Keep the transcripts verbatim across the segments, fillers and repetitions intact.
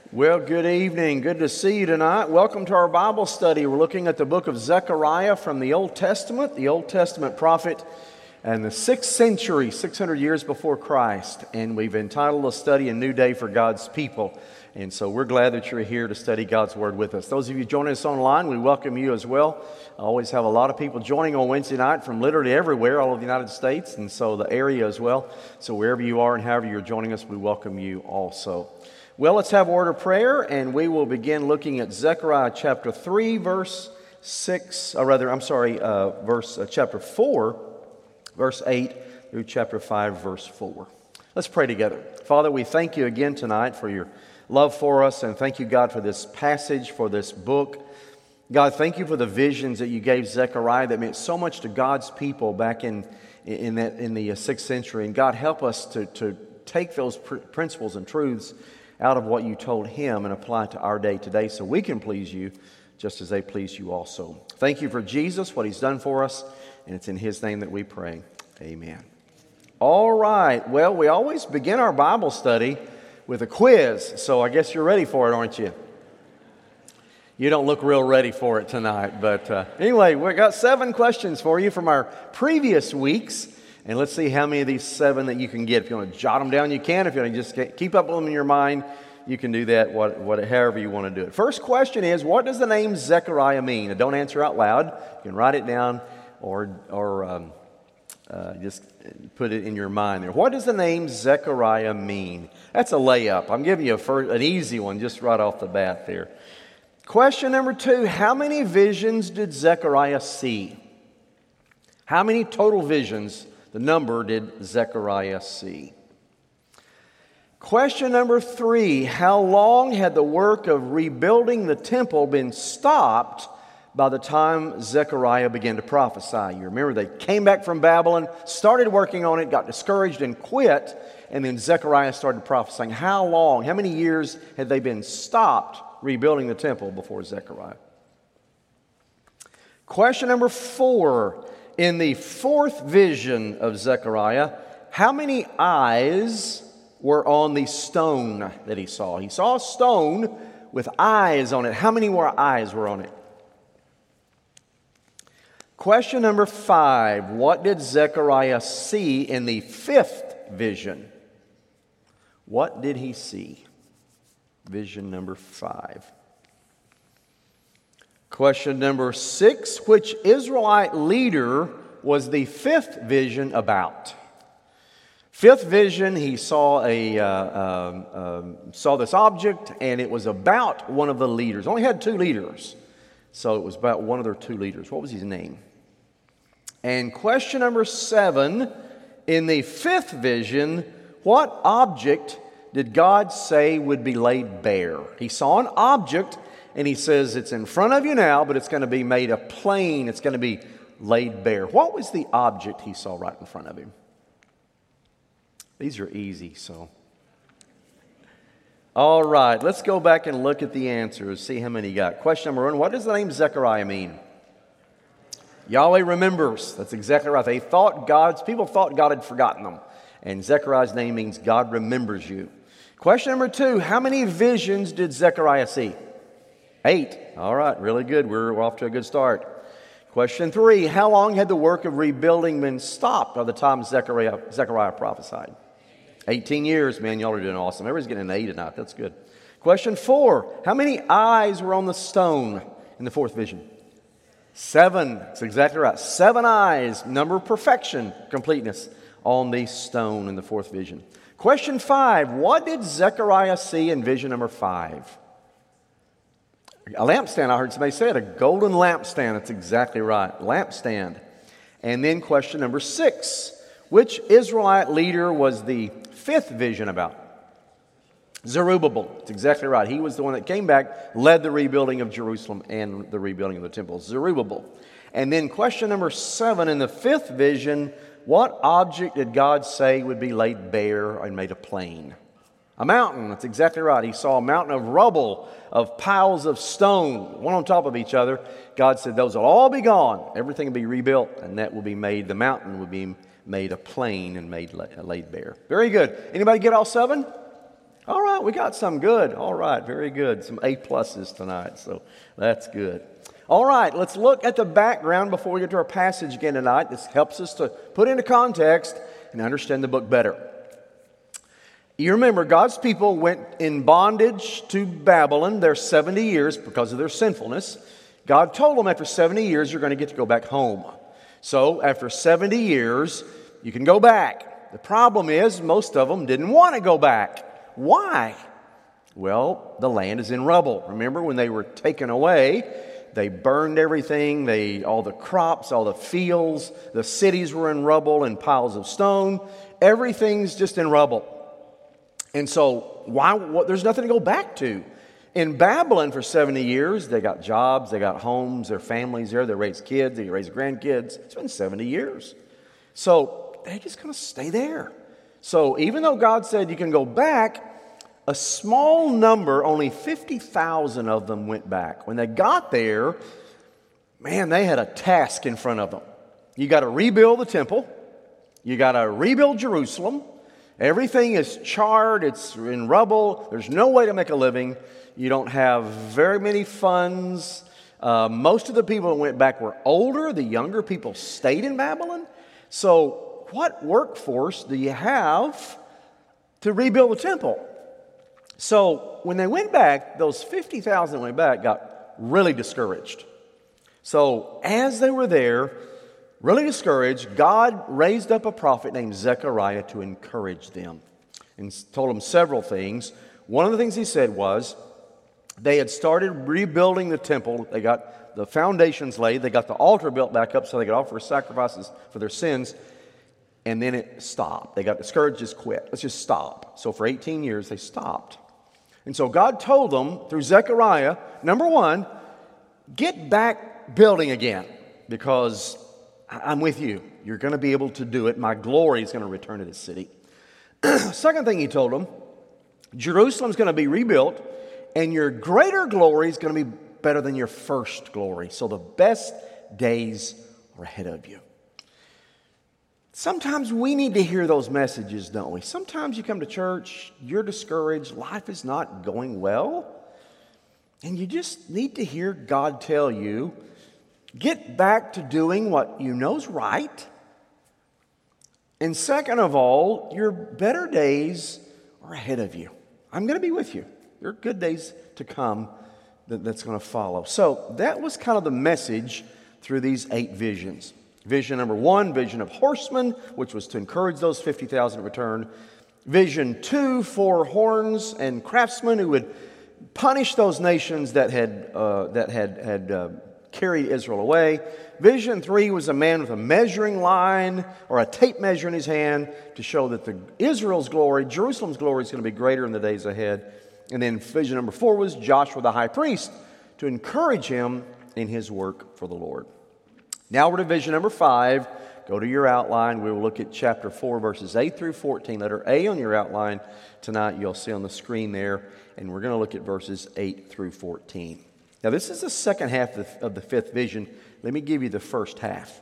Well, good evening. Good to see you tonight. Welcome to our Bible study. We're looking at the book of Zechariah from the Old Testament, the Old Testament prophet, and the sixth century, six hundred years before Christ. And we've entitled the study A New Day for God's People. And so we're glad that you're here to study God's Word with us. Those of you joining us online, we welcome you as well. I always have a lot of people joining on Wednesday night from literally everywhere, all over the United States, and so the area as well. So wherever you are and however you're joining us, we welcome you also. Well, let's have a word of prayer, and we will begin looking at Zechariah chapter three, verse six, or rather, I'm sorry, uh, verse uh, chapter four, verse eight, through chapter five, verse four. Let's pray together. Father, we thank you again tonight for your love for us, and thank you, God, for this passage, for this book. God, thank you for the visions that you gave Zechariah that meant so much to God's people back in in that in the sixth century. And God, help us to to take those pr- principles and truths out of what you told him and apply it to our day today so we can please you just as they please you also. Thank you for Jesus, what he's done for us, and it's in his name that we pray. Amen. All right. Well, we always begin our Bible study with a quiz, so I guess you're ready for it, aren't you? You don't look real ready for it tonight, but uh, anyway, we've got seven questions for you from our previous weeks. And let's see how many of these seven that you can get. If you want to jot them down, you can. If you want to just keep up with them in your mind, you can do that what, what, however you want to do it. First question is, what does the name Zechariah mean? And don't answer out loud. You can write it down or, or um, uh, just put it in your mind there. What does the name Zechariah mean? That's a layup. I'm giving you a first, an easy one just right off the bat there. Question number two, how many visions did Zechariah see? How many total visions The number did Zechariah see? Question number three, how long had the work of rebuilding the temple been stopped by the time Zechariah began to prophesy? You remember they came back from Babylon, started working on it, got discouraged and quit, and then Zechariah started prophesying. How long, how many years had they been stopped rebuilding the temple before Zechariah? Question number four, in the fourth vision of Zechariah, how many eyes were on the stone that he saw? He saw a stone with eyes on it. How many more eyes were on it? Question number five, what did Zechariah see in the fifth vision? What did he see? Vision number five. Question number six, which Israelite leader was the fifth vision about? Fifth vision, he saw a uh, um, um, saw this object, and it was about one of the leaders. Only had two leaders, so it was about one of their two leaders. What was his name? And question number seven, in the fifth vision, what object did God say would be laid bare? He saw an object, and he says, it's in front of you now, but it's going to be made a plain. It's going to be laid bare. What was the object he saw right in front of him? These are easy, so. All right, let's go back and look at the answers, see how many you got. Question number one, what does the name Zechariah mean? Yahweh remembers. That's exactly right. They thought God's, people thought God had forgotten them. And Zechariah's name means God remembers you. Question number two, how many visions did Zechariah see? Eight. All right, really good. We're, we're off to a good start. Question three, how long had the work of rebuilding been stopped by the time Zechariah, Zechariah prophesied? eighteen years. Man, y'all are doing awesome. Everybody's getting an A tonight. That's good. Question four, how many eyes were on the stone in the fourth vision? Seven. That's exactly right. Seven eyes, number of perfection, completeness, on the stone in the fourth vision. Question five, what did Zechariah see in vision number five? A lampstand, I heard somebody say it, a golden lampstand. That's exactly right, lampstand. And then question number six, which Israelite leader was the fifth vision about? Zerubbabel. That's exactly right. He was the one that came back, led the rebuilding of Jerusalem and the rebuilding of the temple. Zerubbabel. And then question number seven, in the fifth vision, what object did God say would be laid bare and made a plain? A mountain. That's exactly right. He saw a mountain of rubble, of piles of stone, one on top of each other. God said those will all be gone. Everything will be rebuilt, and that will be made, the mountain will be made a plain and made laid bare. Very good. Anybody get all seven? All right, we got some good. All right, very good. Some A pluses tonight, so that's good. All right, let's look at the background before we get to our passage again tonight. This helps us to put into context and understand the book better. You remember, God's people went in bondage to Babylon. Their seventy years because of their sinfulness. God told them after seventy years, you're going to get to go back home. So after seventy years, you can go back. The problem is most of them didn't want to go back. Why? Well, the land is in rubble. Remember when they were taken away, they burned everything, they all the crops, all the fields, the cities were in rubble and piles of stone. Everything's just in rubble. And so why what, there's nothing to go back to. In Babylon for seventy years, they got jobs, they got homes, their families there, they raised kids, they raised grandkids. It's been seventy years. So they're just going to stay there. So even though God said you can go back, a small number, only fifty thousand of them went back. When they got there, man, they had a task in front of them. You got to rebuild the temple. You got to rebuild Jerusalem. Everything is charred. It's in rubble. There's no way to make a living. You don't have very many funds. Uh, most of the people that went back were older. The younger people stayed in Babylon. So what workforce do you have to rebuild the temple? So when they went back, those fifty thousand that went back got really discouraged. So as they were there, really discouraged, God raised up a prophet named Zechariah to encourage them and told them several things. One of the things he said was they had started rebuilding the temple. They got the foundations laid. They got the altar built back up so they could offer sacrifices for their sins. And then it stopped. They got discouraged, just quit. Let's just stop. So for eighteen years, they stopped. And so God told them through Zechariah, number one, get back building again because I'm with you. You're going to be able to do it. My glory is going to return to this city. Second thing he told them, Jerusalem's going to be rebuilt and your greater glory is going to be better than your first glory. So the best days are ahead of you. Sometimes we need to hear those messages, don't we? Sometimes you come to church, you're discouraged, life is not going well, and you just need to hear God tell you, get back to doing what you know is right. And second of all, your better days are ahead of you. I'm going to be with you. There are good days to come that, that's going to follow. So that was kind of the message through these eight visions. Vision number one, vision of horsemen, which was to encourage those fifty thousand to return. Vision two, four horns and craftsmen who would punish those nations that had uh, that had had uh, carried Israel away. Vision three was a man with a measuring line or a tape measure in his hand to show that the Israel's glory, Jerusalem's glory, is going to be greater in the days ahead. And then vision number four was Joshua the high priest to encourage him in his work for the Lord. Now we're to vision number five. Go to your outline. We will look at chapter four, verses eight through fourteen. Letter A on your outline tonight. You'll see on the screen there. And we're going to look at verses eight through fourteen. Now this is the second half of the, of the fifth vision. Let me give you the first half.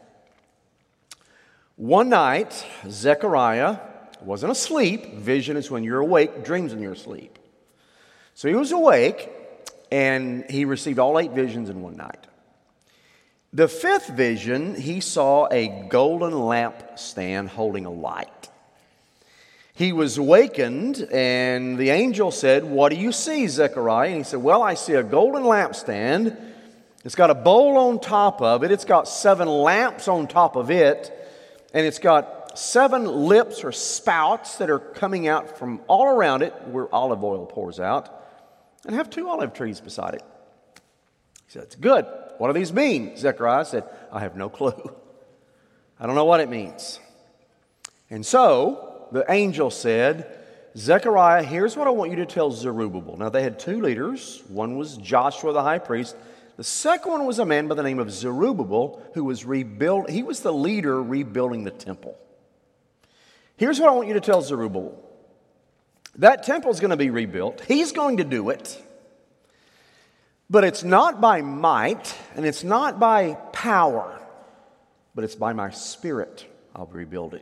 One night, Zechariah wasn't asleep. Vision is when you're awake. Dreams when you're asleep. So he was awake, and he received all eight visions in one night. The fifth vision, he saw a golden lampstand holding a light. He was awakened, and the angel said, "What do you see, Zechariah?" And he said, "Well, I see a golden lampstand. It's got a bowl on top of it. It's got seven lamps on top of it, and it's got seven lips or spouts that are coming out from all around it where olive oil pours out, and have two olive trees beside it." He said, "It's good. What do these mean?" Zechariah said, "I have no clue. I don't know what it means." And so the angel said, "Zechariah, here's what I want you to tell Zerubbabel." Now they had two leaders. One was Joshua the high priest. The second one was a man by the name of Zerubbabel who was rebuild. He was the leader rebuilding the temple. Here's what I want you to tell Zerubbabel. That temple is going to be rebuilt. He's going to do it. But it's not by might, and it's not by power, but it's by my Spirit I'll rebuild it.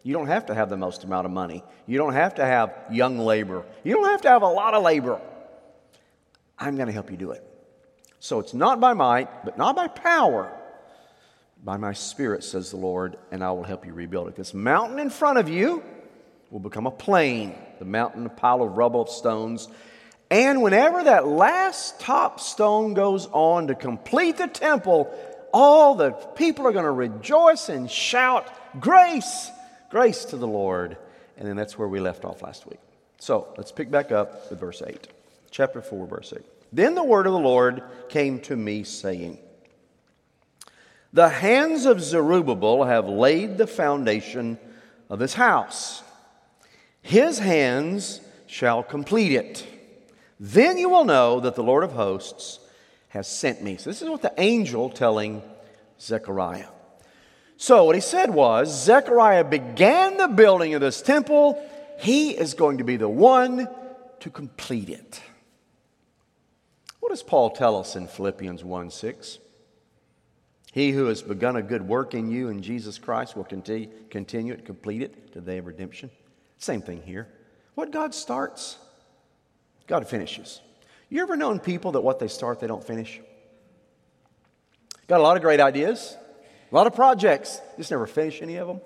You don't have to have the most amount of money. You don't have to have young labor. You don't have to have a lot of labor. I'm going to help you do it. So it's not by might, but not by power. By my Spirit, says the Lord, and I will help you rebuild it. This mountain in front of you will become a plain. The mountain, a pile of rubble of stones. And whenever that last top stone goes on to complete the temple, all the people are going to rejoice and shout, grace, grace to the Lord. And then that's where we left off last week. So let's pick back up with verse eight. Chapter four, verse eight. Then the word of the Lord came to me, saying, the hands of Zerubbabel have laid the foundation of this house. His hands shall complete it. Then you will know that the Lord of hosts has sent me. So this is what the angel telling Zechariah. So what he said was, Zechariah began the building of this temple. He is going to be the one to complete it. What does Paul tell us in Philippians one six? He who has begun a good work in you in Jesus Christ will continue, continue it, complete it to the day of redemption. Same thing here. What God starts, God finishes. You ever known people that what they start, they don't finish? Got a lot of great ideas, a lot of projects, just never finish any of them.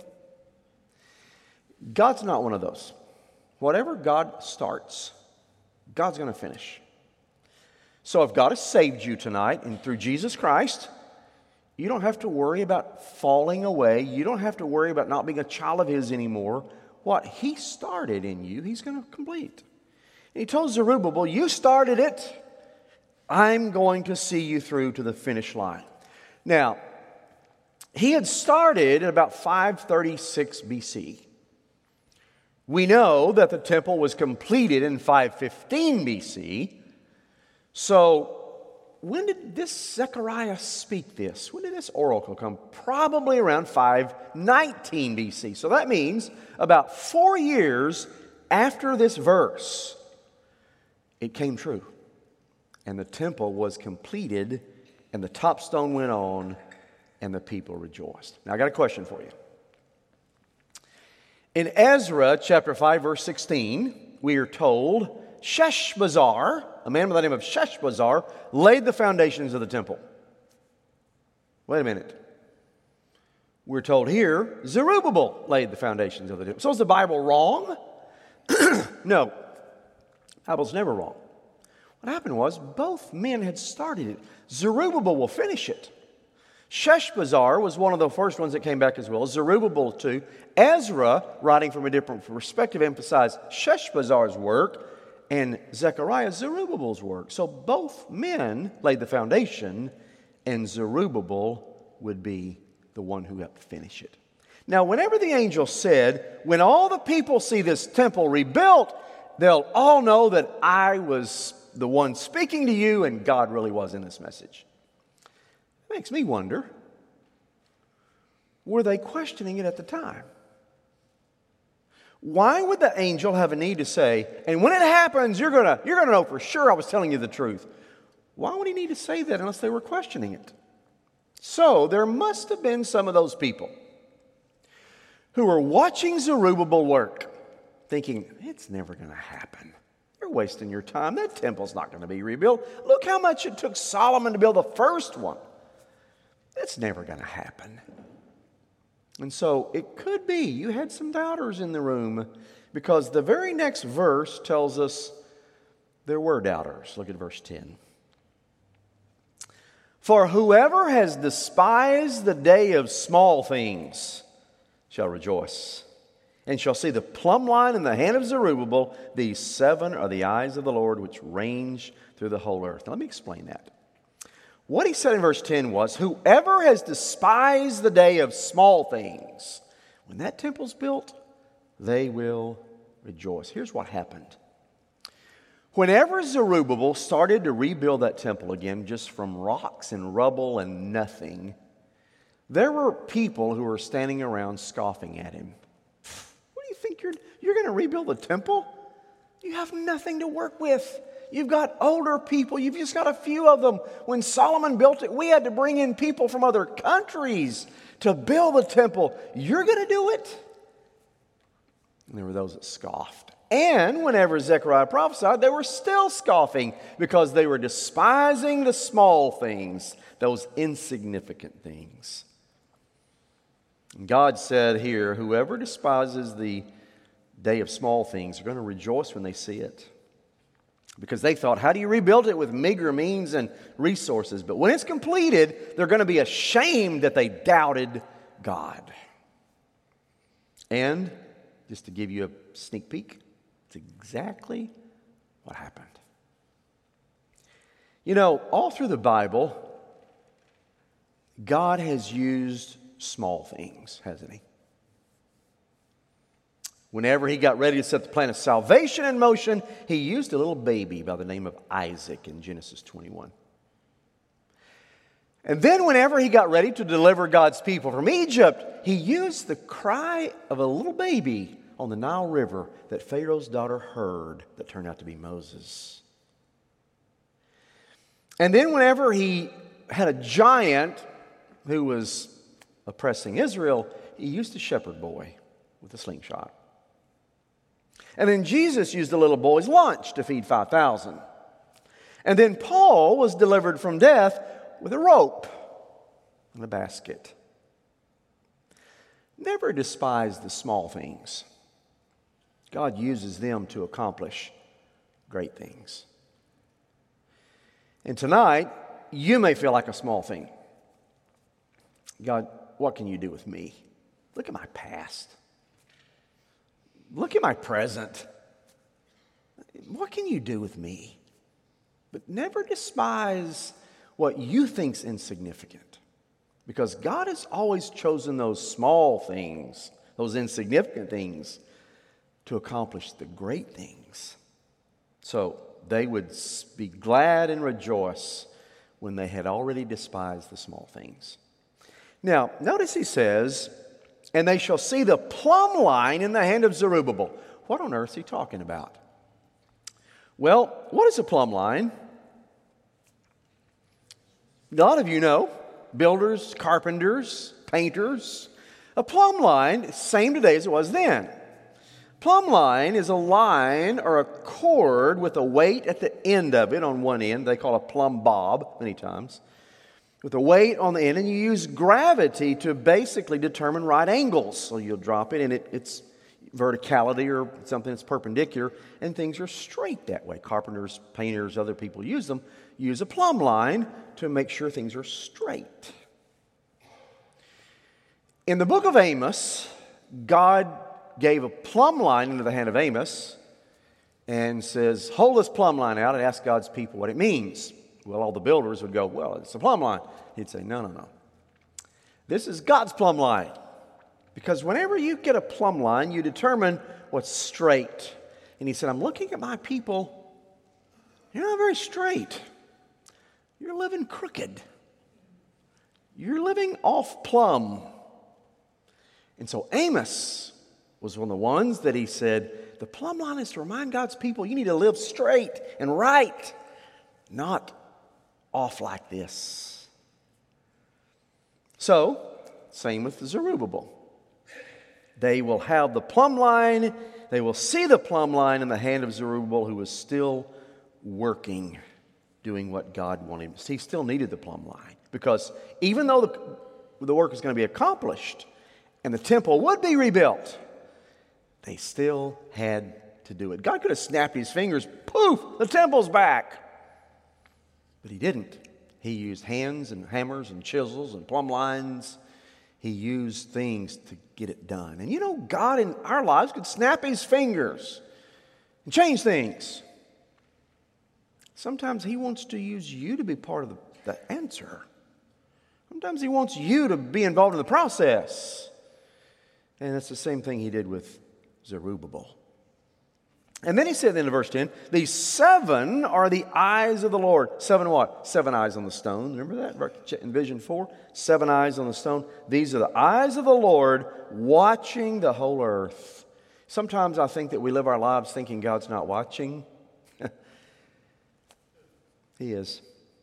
God's not one of those. Whatever God starts, God's going to finish. So if God has saved you tonight and through Jesus Christ, you don't have to worry about falling away. You don't have to worry about not being a child of His anymore. What He started in you, He's going to complete. And He told Zerubbabel, you started it. I'm going to see you through to the finish line. Now, he had started at about five thirty-six B C. We know that the temple was completed in five fifteen B C. So, when did this Zechariah speak this? When did this oracle come? Probably around five nineteen B C. So that means about four years after this verse, it came true. And the temple was completed, and the top stone went on, and the people rejoiced. Now I got a question for you. In Ezra chapter five, verse sixteen, we are told Sheshbazzar, a man by the name of Sheshbazzar, laid the foundations of the temple. Wait a minute. We're told here Zerubbabel laid the foundations of the temple. So is the Bible wrong? No. The Bible's never wrong. What happened was both men had started it. Zerubbabel will finish it. Sheshbazzar was one of the first ones that came back as well. Zerubbabel too. Ezra, writing from a different perspective, emphasized Sheshbazzar's work and Zechariah, Zerubbabel's work. So both men laid the foundation, and Zerubbabel would be the one who helped finish it. Now, whenever the angel said, when all the people see this temple rebuilt, they'll all know that I was the one speaking to you and God really was in this message. It makes me wonder, were they questioning it at the time? Why would the angel have a need to say, and when it happens, you're gonna, you're gonna know for sure I was telling you the truth? Why would he need to say that unless they were questioning it? So there must have been some of those people who were watching Zerubbabel work, thinking, it's never going to happen. You're wasting your time. That temple's not going to be rebuilt. Look how much it took Solomon to build the first one. It's never going to happen. And so it could be you had some doubters in the room, because the very next verse tells us there were doubters. Look at verse ten. For whoever has despised the day of small things shall rejoice, and shall see the plumb line in the hand of Zerubbabel. These seven are the eyes of the Lord, which range through the whole earth. Now, let me explain that. What he said in verse ten was, whoever has despised the day of small things, when that temple's built, they will rejoice. Here's what happened. Whenever Zerubbabel started to rebuild that temple again, just from rocks and rubble and nothing, there were people who were standing around scoffing at him. What do you think you're, you're going to rebuild the temple? You have nothing to work with. You've got older people. You've just got a few of them. When Solomon built it, we had to bring in people from other countries to build the temple. You're going to do it? And there were those that scoffed. And whenever Zechariah prophesied, they were still scoffing because they were despising the small things, those insignificant things. And God said here, whoever despises the day of small things are going to rejoice when they see it. Because they thought, how do you rebuild it with meager means and resources? But when it's completed, they're going to be ashamed that they doubted God. And just to give you a sneak peek, it's exactly what happened. You know, all through the Bible, God has used small things, hasn't He? Whenever He got ready to set the plan of salvation in motion, He used a little baby by the name of Isaac in Genesis twenty-one. And then whenever He got ready to deliver God's people from Egypt, He used the cry of a little baby on the Nile River that Pharaoh's daughter heard that turned out to be Moses. And then whenever He had a giant who was oppressing Israel, He used a shepherd boy with a slingshot. And then Jesus used a little boy's lunch to feed five thousand. And then Paul was delivered from death with a rope and a basket. Never despise the small things. God uses them to accomplish great things. And tonight, you may feel like a small thing. God, what can you do with me? Look at my past. Look at my present. What can you do with me? But never despise what you think's insignificant. Because God has always chosen those small things, those insignificant things, to accomplish the great things. So they would be glad and rejoice when they had already despised the small things. Now, notice he says, and they shall see the plumb line in the hand of Zerubbabel. What on earth is he talking about? Well, what is a plumb line? A lot of you know, builders, carpenters, painters. A plumb line, same today as it was then. Plumb line is a line or a cord with a weight at the end of it on one end. They call it a plumb bob many times. With a weight on the end, and you use gravity to basically determine right angles. So you'll drop it, and it, it's verticality or something that's perpendicular, and things are straight that way. Carpenters, painters, other people use them. Use a plumb line to make sure things are straight. In the book of Amos, God gave a plumb line into the hand of Amos and says, hold this plumb line out and ask God's people what it means. Well, all the builders would go, well, it's a plumb line. He'd say, no, no, no. This is God's plumb line. Because whenever you get a plumb line, you determine what's straight. And he said, I'm looking at my people. You're not very straight. You're living crooked. You're living off plumb. And so Amos was one of the ones that he said, the plumb line is to remind God's people, you need to live straight and right, not off like this. So, same with the Zerubbabel. They will have the plumb line, they will see the plumb line in the hand of Zerubbabel, who was still working, doing what God wanted him to see. He still needed the plumb line, because even though the, the work was going to be accomplished and the temple would be rebuilt, they still had to do it. God could have snapped his fingers, poof, the temple's back. But he didn't. He used hands and hammers and chisels and plumb lines. He used things to get it done. And you know, God in our lives could snap his fingers and change things. Sometimes he wants to use you to be part of the, the answer. Sometimes he wants you to be involved in the process. And that's the same thing he did with Zerubbabel. And then he said in verse ten, these seven are the eyes of the Lord. Seven what? Seven eyes on the stone. Remember that in vision four? Seven eyes on the stone. These are the eyes of the Lord watching the whole earth. Sometimes I think that we live our lives thinking God's not watching. He is.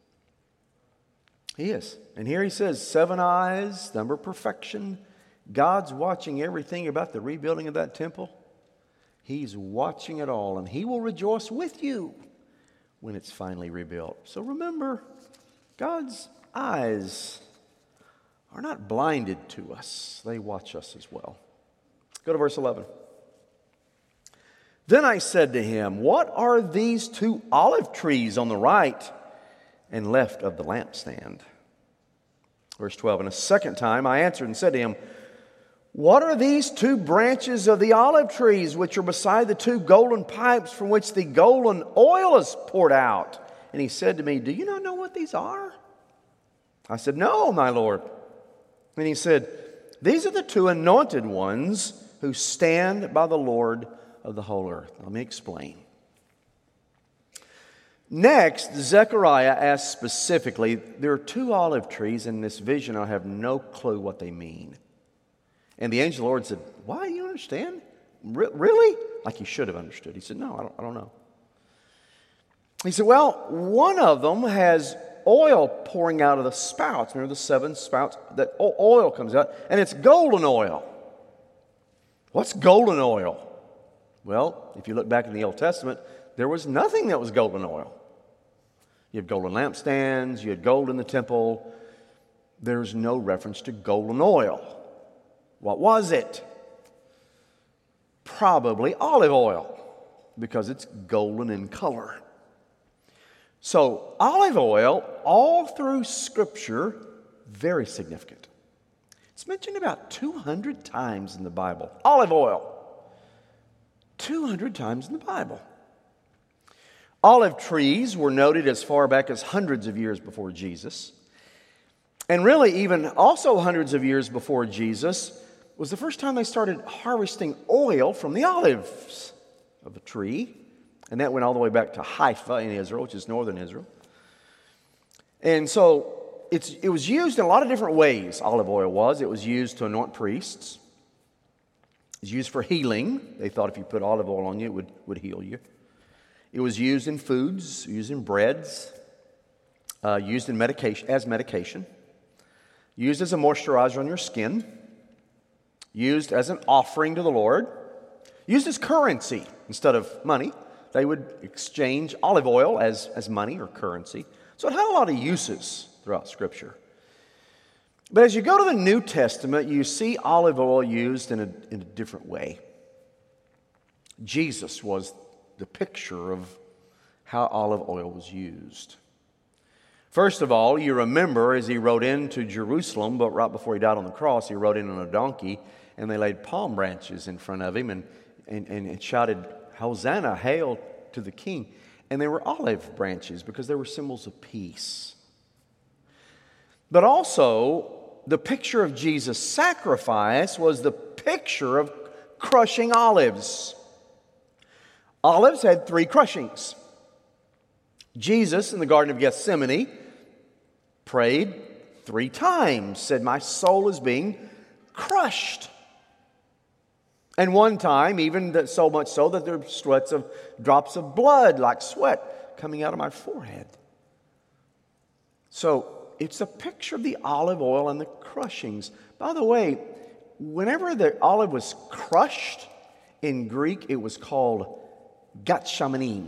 He is. And here he says, seven eyes, number of perfection. God's watching everything about the rebuilding of that temple. He's watching it all, and He will rejoice with you when it's finally rebuilt. So remember, God's eyes are not blinded to us. They watch us as well. Go to verse eleven. Then I said to him, what are these two olive trees on the right and left of the lampstand? Verse twelve, and a second time I answered and said to him, what are these two branches of the olive trees which are beside the two golden pipes from which the golden oil is poured out? And he said to me, do you not know what these are? I said, no, my Lord. And he said, these are the two anointed ones who stand by the Lord of the whole earth. Let me explain. Next, Zechariah asks specifically, there are two olive trees in this vision. I have no clue what they mean. And the angel of the Lord said, why, you understand? Re- really? Like he should have understood. He said, no, I don't, I don't know. He said, well, one of them has oil pouring out of the spouts. Remember the seven spouts? That oil comes out, and it's golden oil. What's golden oil? Well, if you look back in the Old Testament, there was nothing that was golden oil. You had golden lampstands, you had gold in the temple. There's no reference to golden oil. What was it? Probably olive oil, because it's golden in color. So, olive oil, all through Scripture, very significant. It's mentioned about two hundred times in the Bible. Olive oil. two hundred times in the Bible. Olive trees were noted as far back as hundreds of years before Jesus. And really, even also hundreds of years before Jesus, was the first time they started harvesting oil from the olives of a tree. And that went all the way back to Haifa in Israel, which is northern Israel. And so it's, it was used in a lot of different ways, olive oil was. It was used to anoint priests. It was used for healing. They thought if you put olive oil on you, it would, would heal you. It was used in foods, used in breads, uh, used in medication as medication, used as a moisturizer on your skin, used as an offering to the Lord, used as currency instead of money. They would exchange olive oil as, as money or currency. So it had a lot of uses throughout Scripture. But as you go to the New Testament, you see olive oil used in a, in a different way. Jesus was the picture of how olive oil was used. First of all, you remember as he rode into Jerusalem, but right before he died on the cross, he rode in on a donkey, and they laid palm branches in front of him and, and, and shouted, Hosanna, hail to the King. And they were olive branches because they were symbols of peace. But also, the picture of Jesus' sacrifice was the picture of crushing olives. Olives had three crushings. Jesus, in the Garden of Gethsemane, prayed three times, said, my soul is being crushed. And one time, even that, so much so that there were sweats of drops of blood, like sweat, coming out of my forehead. So it's a picture of the olive oil and the crushings. By the way, whenever the olive was crushed, in Greek it was called gatshamanim.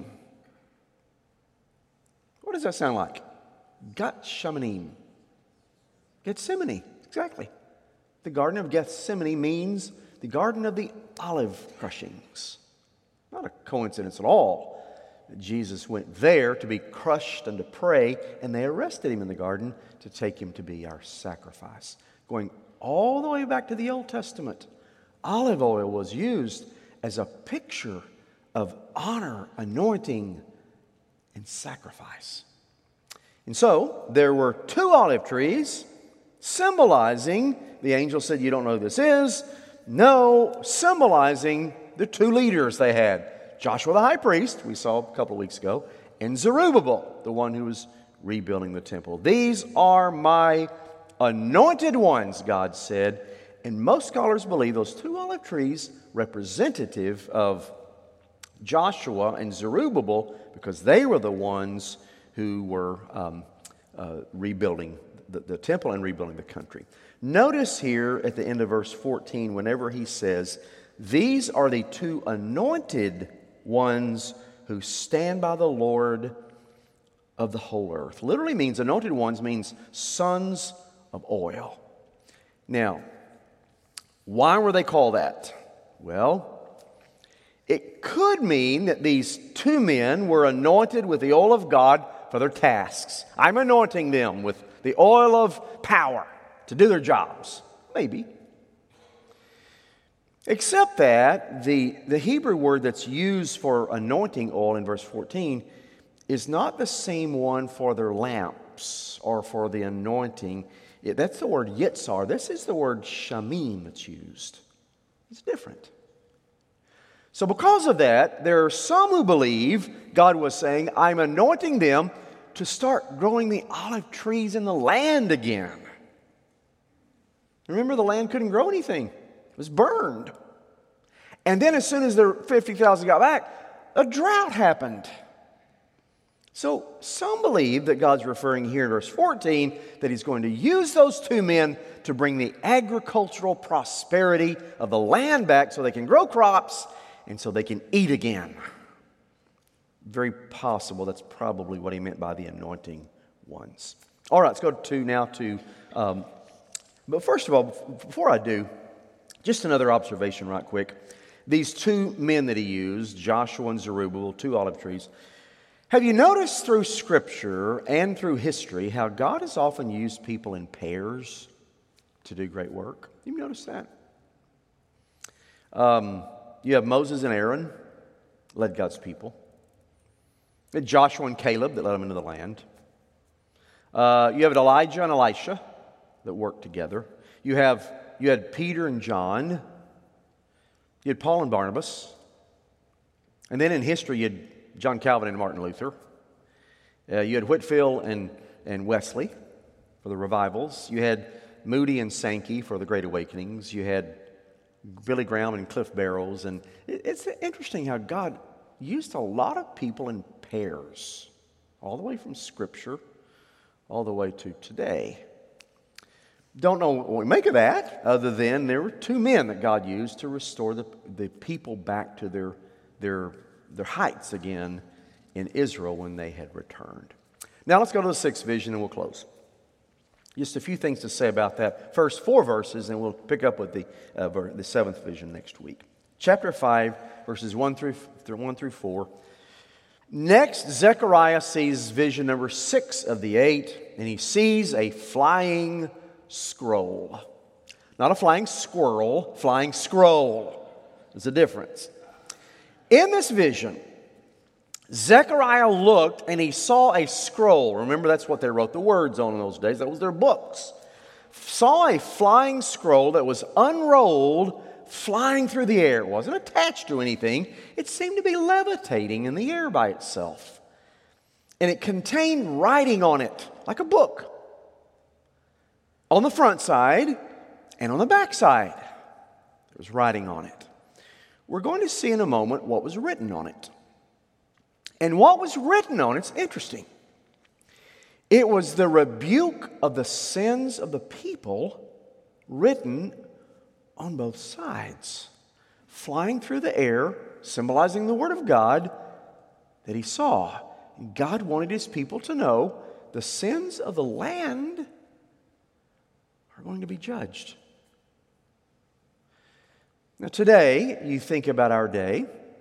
What does that sound like? Gatshamanim. Gethsemane, exactly. The Garden of Gethsemane means the Garden of the Olive Crushings. Not a coincidence at all that Jesus went there to be crushed and to pray, and they arrested him in the garden to take him to be our sacrifice. Going all the way back to the Old Testament, olive oil was used as a picture of honor, anointing, and sacrifice. And so, there were two olive trees symbolizing, the angel said, you don't know who this is. No, symbolizing the two leaders they had. Joshua the high priest, we saw a couple of weeks ago, and Zerubbabel, the one who was rebuilding the temple. These are my anointed ones, God said. And most scholars believe those two olive trees representative of Joshua and Zerubbabel because they were the ones who were um, uh, rebuilding the, the temple and rebuilding the country. Notice here at the end of verse fourteen, whenever he says, These are the two anointed ones who stand by the Lord of the whole earth. Literally means, anointed ones means sons of oil. Now, why were they called that? Well, it could mean that these two men were anointed with the oil of God for their tasks. I'm anointing them with the oil of power to do their jobs. Maybe. Except that the, the Hebrew word that's used for anointing oil in verse fourteen is not the same one for their lamps or for the anointing. It, that's the word yitzar. This is the word shamim that's used. It's different. So because of that, there are some who believe God was saying, I'm anointing them to start growing the olive trees in the land again. Remember, the land couldn't grow anything. It was burned. And then as soon as the fifty thousand got back, a drought happened. So some believe that God's referring here in verse fourteen that He's going to use those two men to bring the agricultural prosperity of the land back so they can grow crops and so they can eat again. Very possible that's probably what he meant by the anointing ones. All right, let's go to now to, um, but first of all, before I do, just another observation right quick. These two men that he used, Joshua and Zerubbabel, two olive trees. Have you noticed through Scripture and through history how God has often used people in pairs to do great work? You notice that? Um, you have Moses and Aaron led God's people. You had Joshua and Caleb that led them into the land. Uh, you have Elijah and Elisha that worked together. You have you had Peter and John. You had Paul and Barnabas. And then in history, you had John Calvin and Martin Luther. Uh, you had Whitefield and, and Wesley for the revivals. You had Moody and Sankey for the Great Awakenings. You had Billy Graham and Cliff Barrows. And it, it's interesting how God used a lot of people in pairs, all the way from Scripture, all the way to today. Don't know what we make of that, other than there were two men that God used to restore the, the people back to their, their, their heights again in Israel when they had returned. Now let's go to the sixth vision and we'll close. Just a few things to say about that. First four verses, and we'll pick up with the, uh, the seventh vision next week. Chapter five, verses one through, one through four. Next, Zechariah sees vision number six of the eight, and he sees a flying scroll. Not a flying squirrel, flying scroll. There's a difference. In this vision, Zechariah looked and he saw a scroll. Remember, that's what they wrote the words on in those days. That was their books. Saw a flying scroll that was unrolled, flying through the air. It wasn't attached to anything. It seemed to be levitating in the air by itself. And it contained writing on it, like a book. On the front side and on the back side, there was writing on it. We're going to see in a moment what was written on it. And what was written on it's interesting. It was the rebuke of the sins of the people written on both sides, flying through the air, symbolizing the Word of God that he saw. And God wanted his people to know the sins of the land are going to be judged. Now today, you think about our day,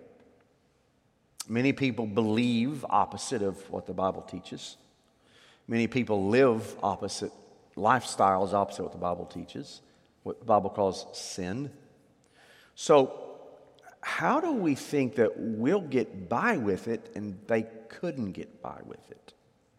many people believe opposite of what the Bible teaches. Many people live opposite, lifestyles opposite what the Bible teaches, what the Bible calls sin. So how do we think that we'll get by with it and they couldn't get by with it?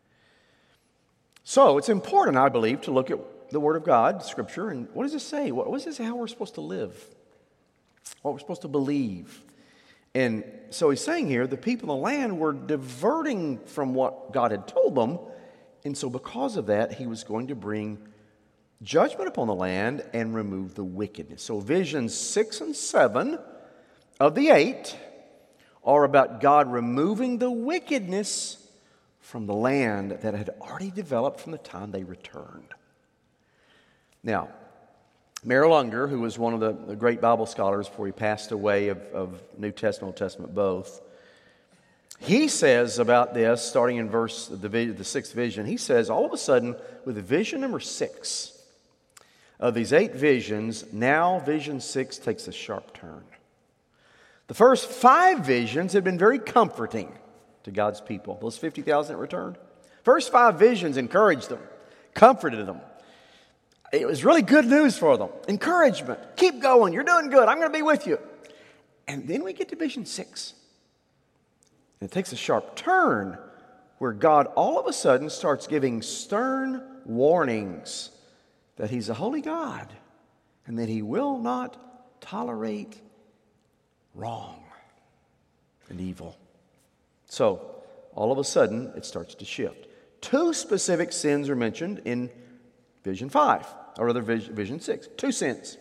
So it's important, I believe, to look at the Word of God, Scripture, and what does it say? What, what does it say how we're supposed to live? What we're supposed to believe? And so he's saying here, the people in the land were diverting from what God had told them, and so because of that, he was going to bring judgment upon the land and remove the wickedness. So visions six and seven of the eight are about God removing the wickedness from the land that had already developed from the time they returned. Now, Merrill Unger, who was one of the, the great Bible scholars before he passed away of, of New Testament, Old Testament both, he says about this, starting in verse the, the sixth vision, he says, all of a sudden, with vision number six of these eight visions, now vision six takes a sharp turn. The first five visions had been very comforting to God's people, those fifty thousand that returned. First five visions encouraged them, comforted them. It was really good news for them. Encouragement. Keep going. You're doing good. I'm going to be with you. And then we get to vision six. And it takes a sharp turn where God all of a sudden starts giving stern warnings that He's a holy God and that He will not tolerate wrong and evil. So, all of a sudden, it starts to shift. Two specific sins are mentioned in vision five, or rather vision six. Two sins.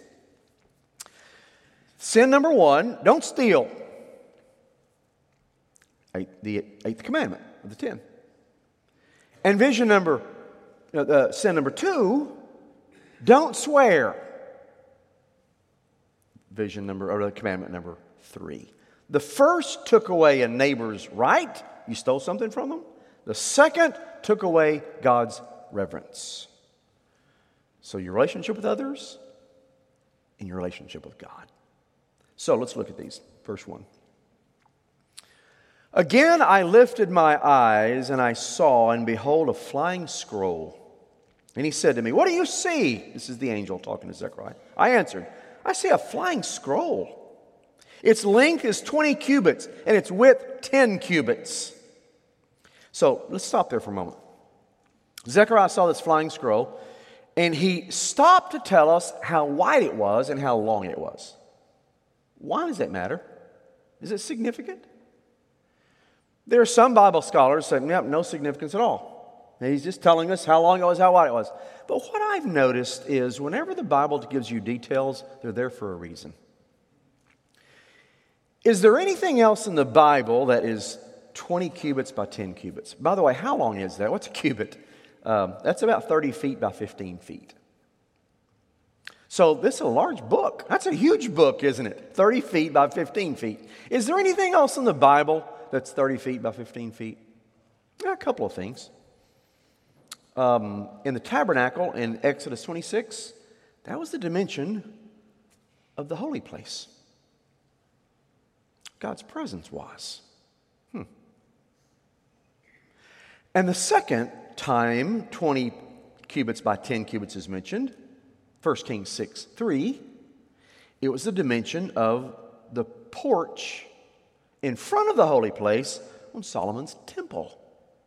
Sin number one, don't steal. The eighth commandment of the ten. And vision number, uh, uh, sin number two, don't swear. Vision number, or commandment number three. The first took away a neighbor's right. You stole something from them. The second took away God's reverence. So your relationship with others and your relationship with God. So let's look at these. First one. Again I lifted my eyes, and I saw, and behold, a flying scroll. And he said to me, what do you see? This is the angel talking to Zechariah. I answered, I see a flying scroll. Its length is twenty cubits, and its width ten cubits. So let's stop there for a moment. Zechariah saw this flying scroll, and he stopped to tell us how wide it was and how long it was. Why does that matter? Is it significant? There are some Bible scholars saying, yep, no significance at all. And he's just telling us how long it was, how wide it was. But what I've noticed is whenever the Bible gives you details, they're there for a reason. Is there anything else in the Bible that is twenty cubits by ten cubits? By the way, how long is that? What's a cubit? Um, that's about thirty feet by fifteen feet. So this is a large book. That's a huge book, isn't it? thirty feet by fifteen feet. Is there anything else in the Bible that's thirty feet by fifteen feet? Yeah, a couple of things. Um, in the tabernacle in Exodus twenty-six, that was the dimension of the holy place. God's presence was. Hmm. And the second time twenty cubits by ten cubits is mentioned, First Kings six three, it was the dimension of the porch in front of the holy place on Solomon's temple.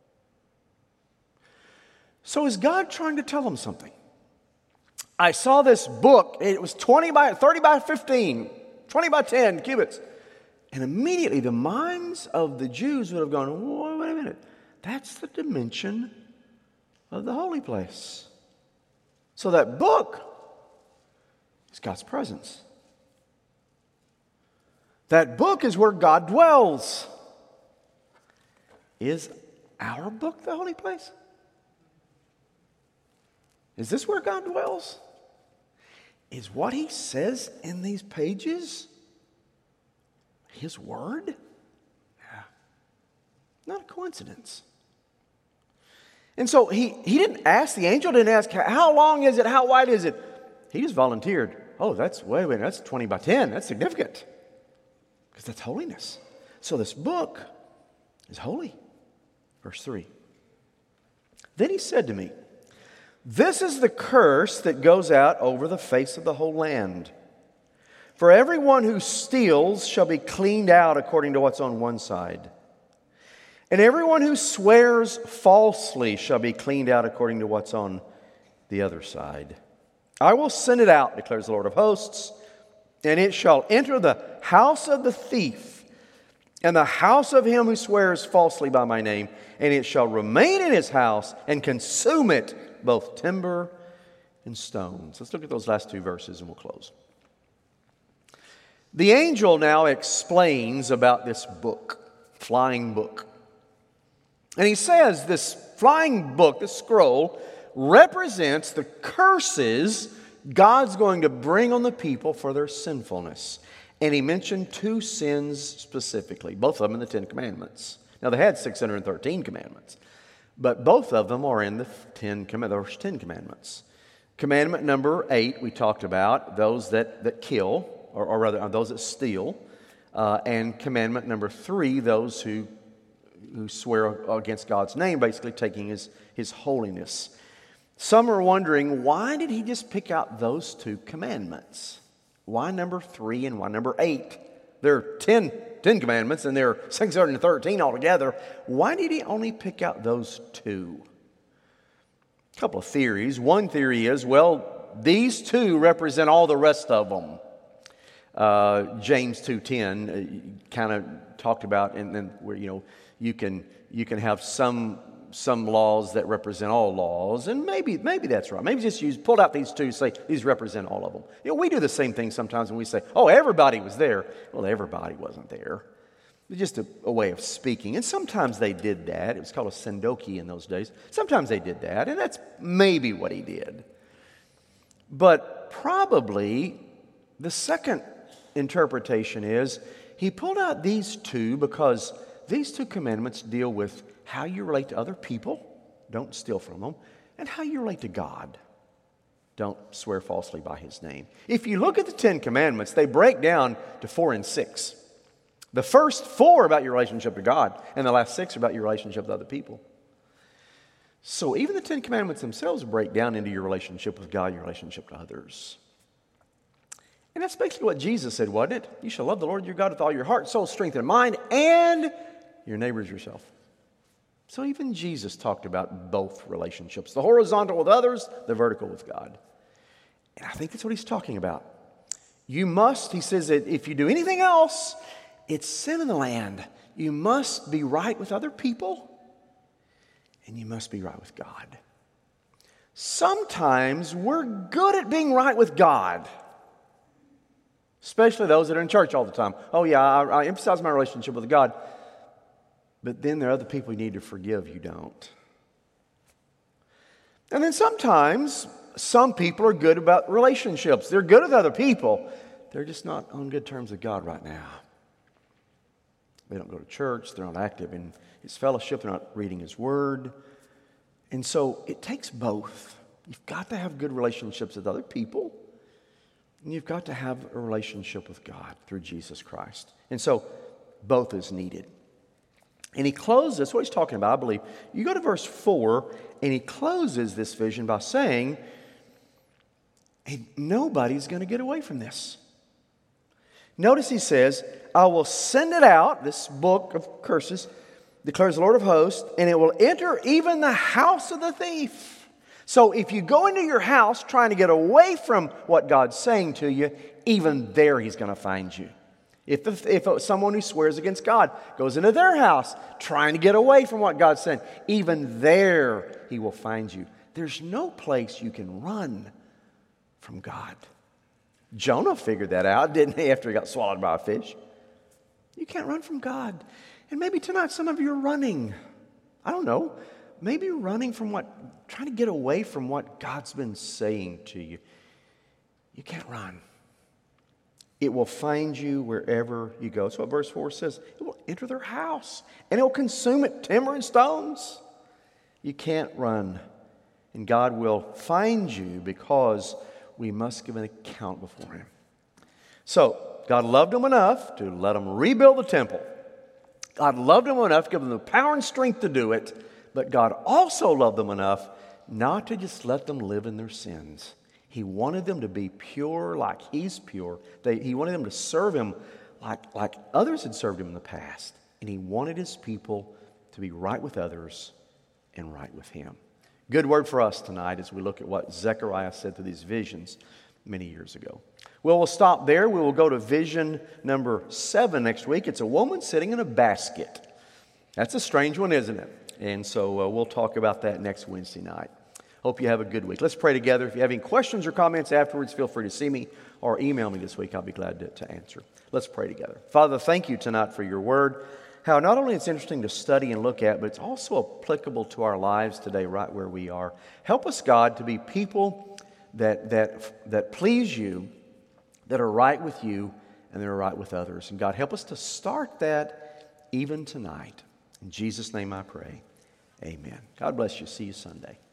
So is God trying to tell them something? I saw this book. It was twenty by thirty by fifteen, twenty by ten cubits. And immediately the minds of the Jews would have gone, whoa, wait a minute. That's the dimension of the holy place. So that book is God's presence. That book is where God dwells. Is our book the holy place? Is this where God dwells? Is what He says in these pages His word? Yeah. Not a coincidence. And so he, he didn't ask, the angel didn't ask, how long is it? How wide is it? He just volunteered. Oh, that's, wait a minute, that's twenty by ten. That's significant. Because that's holiness. So this book is holy. Verse three. Then he said to me, this is the curse that goes out over the face of the whole land. For everyone who steals shall be cleaned out according to what's on one side. And everyone who swears falsely shall be cleaned out according to what's on the other side. I will send it out, declares the Lord of hosts, and it shall enter the house of the thief and the house of him who swears falsely by my name, and it shall remain in his house and consume it, both timber and stones. Let's look at those last two verses and we'll close. The angel now explains about this book, flying book. And he says this flying book, this scroll, represents the curses God's going to bring on the people for their sinfulness. And he mentioned two sins specifically, both of them in the Ten Commandments. Now, they had six hundred thirteen commandments, but both of them are in the Ten, there's Ten Commandments. Commandment number eight, we talked about, those that, that kill, or, or rather, those that steal. Uh, and commandment number three, those who, who swear against God's name, basically taking his, his holiness. Some are wondering, why did he just pick out those two commandments? Why number three and why number eight? There are ten, ten commandments and there are six hundred thirteen altogether. Why did he only pick out those two? A couple of theories. One theory is, well, these two represent all the rest of them. Uh, James two ten uh, kind of talked about, and then where you know you can you can have some some laws that represent all laws, and maybe maybe that's right. Maybe just use pulled out these two, say these represent all of them. You know, we do the same thing sometimes when we say, "Oh, everybody was there." Well, everybody wasn't there. It's just a, a way of speaking, and sometimes they did that. It was called a synecdoche in those days. Sometimes they did that, and that's maybe what he did. But probably the second interpretation is he pulled out these two because these two commandments deal with how you relate to other people, don't steal from them, and how you relate to God, don't swear falsely by his name. If you look at the Ten Commandments, they break down to four and six. The first four are about your relationship to God, and the last six are about your relationship with other people. So even the Ten Commandments themselves break down into your relationship with God, your relationship to others. And that's basically what Jesus said, wasn't it? You shall love the Lord your God with all your heart, soul, strength, and mind, and your neighbor as yourself. So even Jesus talked about both relationships, the horizontal with others, the vertical with God. And I think that's what he's talking about. You must, he says that if you do anything else, it's sin in the land. You must be right with other people, and you must be right with God. Sometimes we're good at being right with God, especially those that are in church all the time. Oh yeah, I, I emphasize my relationship with God. But then there are other people you need to forgive, you don't. And then sometimes some people are good about relationships. They're good with other people. They're just not on good terms with God right now. They don't go to church. They're not active in his fellowship. They're not reading his word. And so it takes both. You've got to have good relationships with other people. And you've got to have a relationship with God through Jesus Christ. And so both is needed. And he closes, what he's talking about, I believe. You go to verse four, and he closes this vision by saying, hey, nobody's going to get away from this. Notice he says, I will send it out, this book of curses, declares the Lord of hosts, and it will enter even the house of the thief. So if you go into your house trying to get away from what God's saying to you, even there he's going to find you. If, if someone who swears against God goes into their house trying to get away from what God said, even there he will find you. There's no place you can run from God. Jonah figured that out, didn't he, after he got swallowed by a fish? You can't run from God. And maybe tonight some of you are running. I don't know. Maybe you're running from what, trying to get away from what God's been saying to you. You can't run. It will find you wherever you go. That's what verse four says. It will enter their house, and it will consume it, timber and stones. You can't run. And God will find you because we must give an account before him. So, God loved them enough to let them rebuild the temple. God loved them enough to give them the power and strength to do it. But God also loved them enough not to just let them live in their sins. He wanted them to be pure like he's pure. They, he wanted them to serve him like, like others had served him in the past. And he wanted his people to be right with others and right with him. Good word for us tonight as we look at what Zechariah said through these visions many years ago. Well, we'll stop there. We will go to vision number seven next week. It's a woman sitting in a basket. That's a strange one, isn't it? And so uh, we'll talk about that next Wednesday night. Hope you have a good week. Let's pray together. If you have any questions or comments afterwards, feel free to see me or email me this week. I'll be glad to, to answer. Let's pray together. Father, thank you tonight for your word. How not only it's interesting to study and look at, but it's also applicable to our lives today right where we are. Help us, God, to be people that, that, that please you, that are right with you, and that are right with others. And God, help us to start that even tonight. In Jesus' name I pray. Amen. God bless you. See you Sunday.